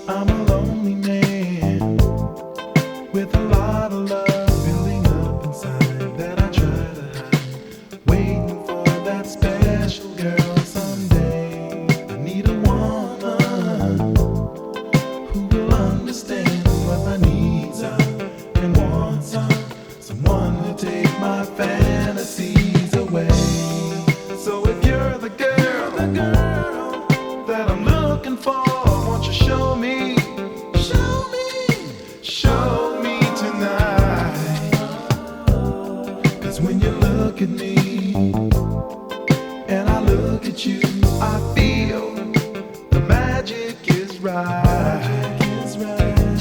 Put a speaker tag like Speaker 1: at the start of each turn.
Speaker 1: I'm a lonely man with a lot of love building up inside that I try to hide, waiting for that special girl someday. I need a woman who will understand what my needs are and wants are, someone who'll take my fantasies away. So if you're the girl that I'm looking for, won't you show me tonight? 'Cause when you look at me and I look at you, I feel the magic is right.